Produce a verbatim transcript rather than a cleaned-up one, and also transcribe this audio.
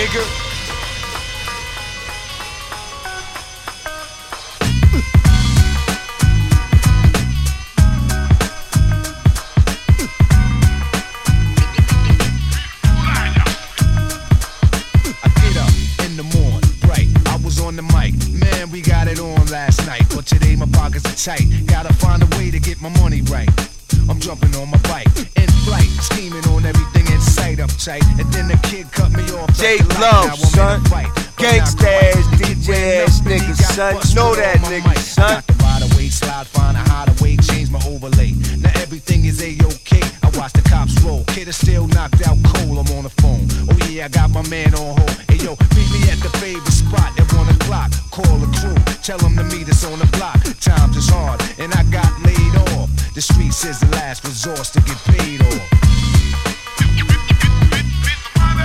nigga. On the mic, man, we got it on last night, but today my pockets are tight. Gotta find a way to get my money right. I'm jumping on my bike, in flight, scheming on everything in sight, uptight. And then the kid cut me off. J Love, son, gangsta ass, D J ass nigga, son. Know that nigga, son. Got to ride away, slide, find a hideaway, change my overlay. Now everything is A-OK. I watch the cops roll. Kid is still knocked out cold. I'm on the phone. Oh yeah, I got my man on hold. Hey yo, meet me at the favorite spot at one o'clock. Call the crew, tell them to meet us on the block. Times is hard, and I got laid off. The streets is the last resort to get paid off.